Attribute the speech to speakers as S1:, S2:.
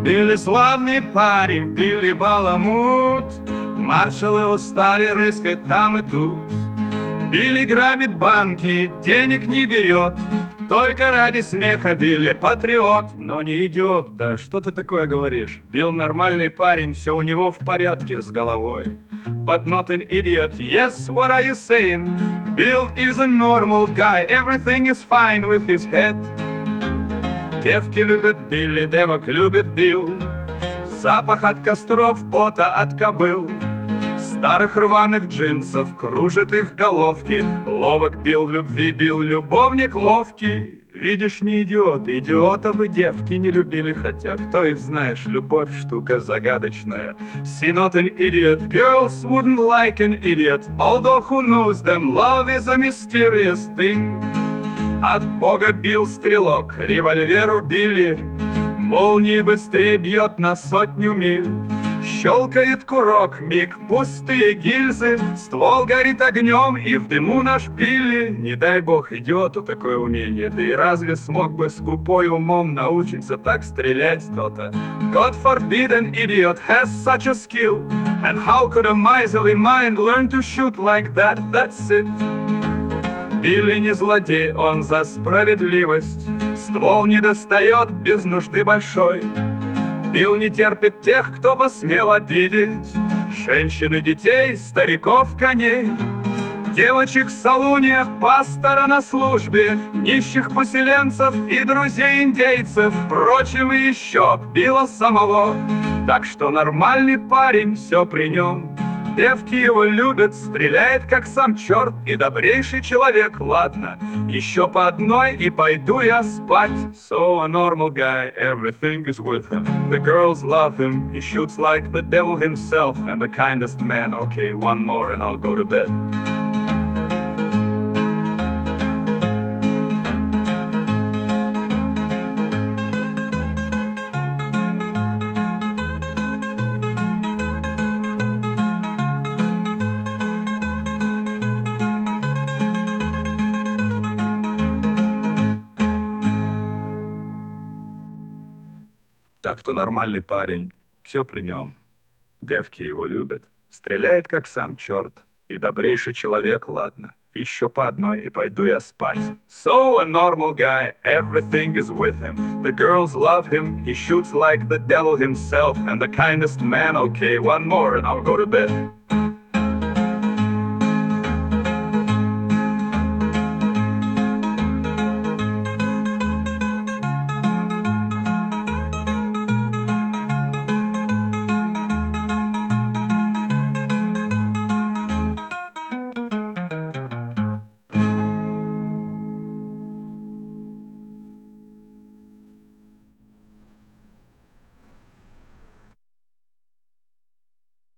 S1: Билли славный парень, Билли баламут. Маршалы устали рыскать там и тут. Билли грабит банки, денег не берет. Только ради смеха Билли патриот, но не идет. Да что ты такое говоришь? Билл нормальный парень, все у него в порядке с головой. But not an idiot, yes, what are you saying? Bill is a normal guy, everything is fine with his head. Девки любят Билли, девок любит Билл. Запах от костров, пота от кобыл. Старых рваных джинсов кружит их головки. Ловок Билл в любви, Билл любовник ловкий. Видишь, не идиот, идиота вы девки не любили. Хотя, кто их знаешь, любовь штука загадочная. See, not an idiot, girls wouldn't like an idiot. Although who knows them, love is a mysterious thing. От бога Билл стрелок, револьвер убили. Молнии быстрее бьет на 100 миль. Щелкает курок, миг пустые гильзы. Ствол горит огнем, и в дыму на шпиле. Не дай бог идиоту такое умение. Да и разве смог бы скупой умом научиться так стрелять кто-то? God forbid an idiot has such a skill. And how could a miserly mind learn to shoot like that? That's it. Билли не злодей, он за справедливость. Ствол не достает без нужды большой. Билл не терпит тех, кто посмел обидеть женщин и детей, стариков, коней. Девочек с салуния, пастора на службе, нищих поселенцев и друзей индейцев, впрочем, и еще Билла самого. Так что нормальный парень, все при нем. Девки его любят, стреляет как сам черт. И добрейший человек, ладно, еще по одной и пойду я спать. So a normal guy, everything is with him. The girls love him, he shoots like the devil himself. And the kindest man, okay, one more and I'll go to bed. Так-то нормальный парень, все при нем. Девки его любят, стреляет как сам черт. И добрейший человек, ладно, еще по одной и пойду я спать. So a normal guy, everything is with him. The girls love him, he shoots like the devil himself. And the kindest man, okay, one more and I'll go to bed.